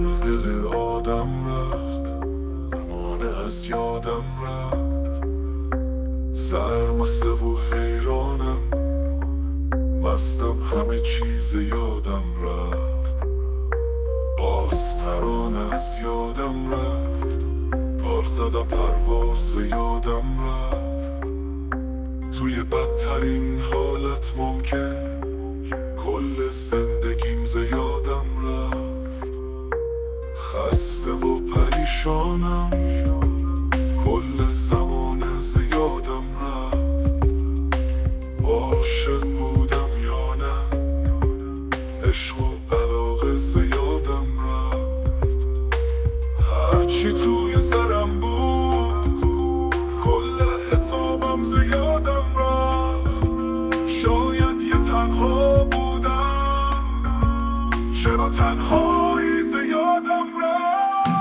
از دل آدم رفت، زمانه از یادم رفت. سرمسته و حیرانم، مستم همه چیز یادم رفت. باز ترانه از یادم رفت، پار زدم پرواز یادم رفت. توی بدترین حالت ممکن کل زندگیم ز یادم رفت. خسته و پریشانم، کل زمانه ز یادم رفت. عاشق بودم یا نه، عشق و علاقه ز یادم رفت. هرچی توی سرم بود، کل حسابم ز یادم رفت. شاید یه تنها بودم، چرا تنهایی ز یادم رفت.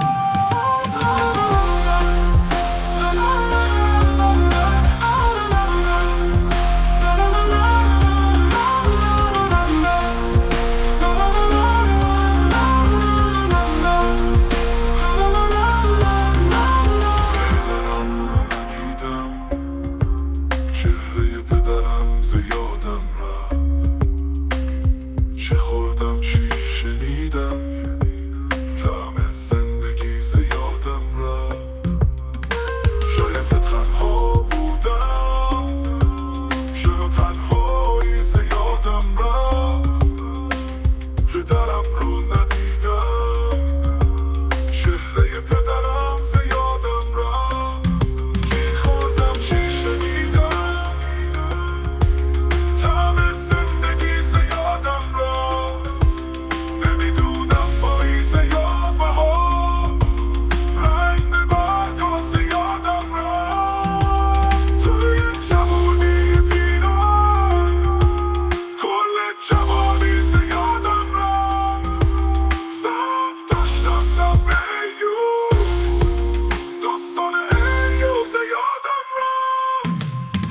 چهره پدرم ز یادم رفت. چه خوردم چی شنیدم، طعم زندگی ز یادم رفت. شاید تنها بودم، چرا تنهایی ز یادم رفت. پدرم رو ندیدم، چهره پدرم ز یادم رفت. چی خوردم چی شنیدم، طعم زندگی ز یادم رفت. نمیدونم پاییز یا بهار، رنگ برگا ز یادم رفت. توی جوانی پیران، کل جوانی ز یادم رفت. صبر داشتم صبر ایوب، داستان ایوب ز یادم رفت.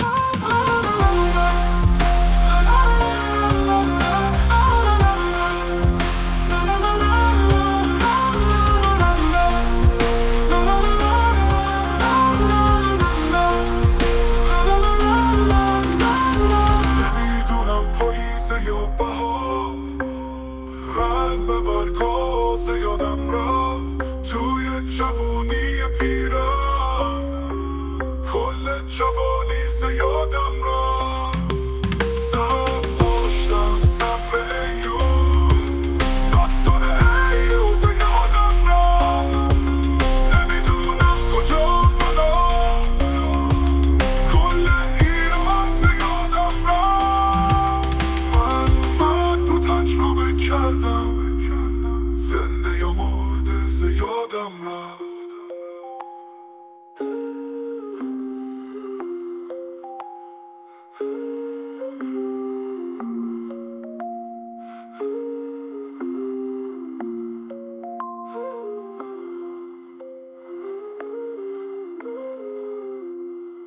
نمیدونم پاییز یا بهار، رنگ به برگا ز یادم رفت. توی جوونی پیرم، کل جوانی ز یادم رفت. صبر داشتم صبر ایوب، داستان ایوب ز یادم رفت. نمیدونم کجا بدم، کل ایران ز یادم رفت. من رو تجربه کردم، زنده یا مرده ز یادم رفت.